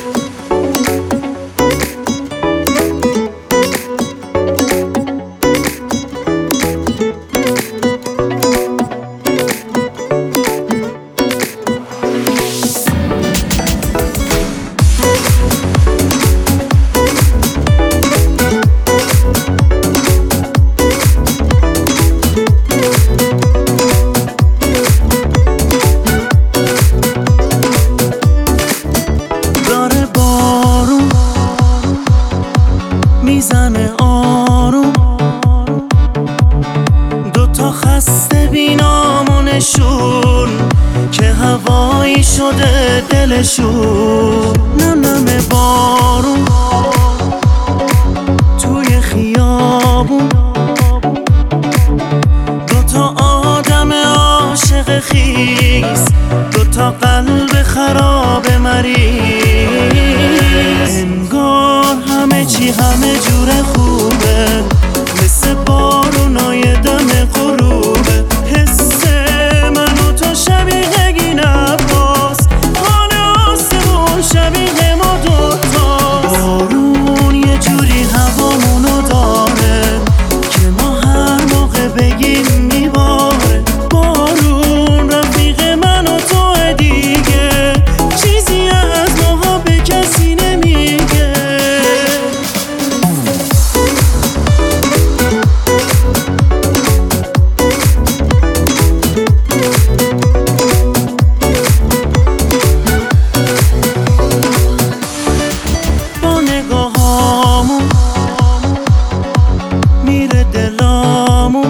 میزنه آروم، دوتا خسته بینامونشون که هوایی شده دلشون. نم بارون توی خیابون، دوتا آدم عاشق خیس، دوتا قلب خراب مریض. انگار همه چی همه جور خوبه، مثل بارونای دم غروبه. حس من و تو شبیه گین عباس، حال آسمون شبیه ما دوتا. بارون یه جوری هوامونو داره که ما هر موقع بگیم میباره. بارون رفیق من و تو دیگه، چیزی از ماها به کسی نمیگه. با نگاهامون میره دلامون،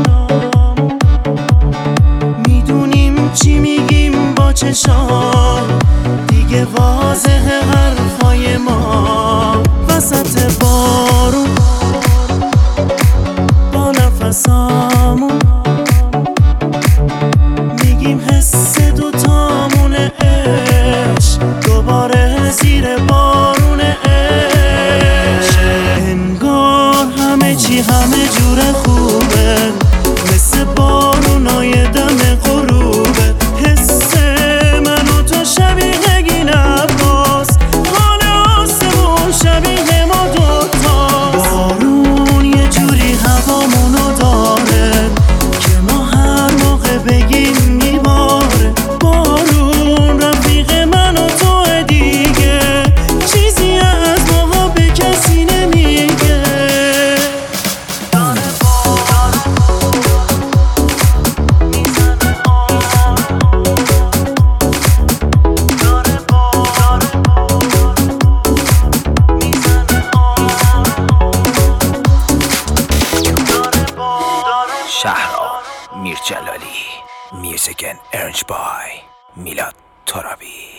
میدونیم چی میگیم با چشام، دیگه واضحه حرفای ما. وسط بارون با نفسامون میگیم حس دوتامونه. عشق دوباره زیر بارون عشق. انگار همه چی همه جور خوبه، مثل بارونای دم غروبه. حس من و تو شبیه گین عباس، حال آسمون شبیه ما دوتا. بارون یه جوری هوامونو داره که ما هر موقع بگیم میباره. بارون رفیق من و تو دیگه، چیزی از ماها به کسی نمیگه. شهرام میرجلالی. میوزیک اند ارنج بای میلاد ترابی.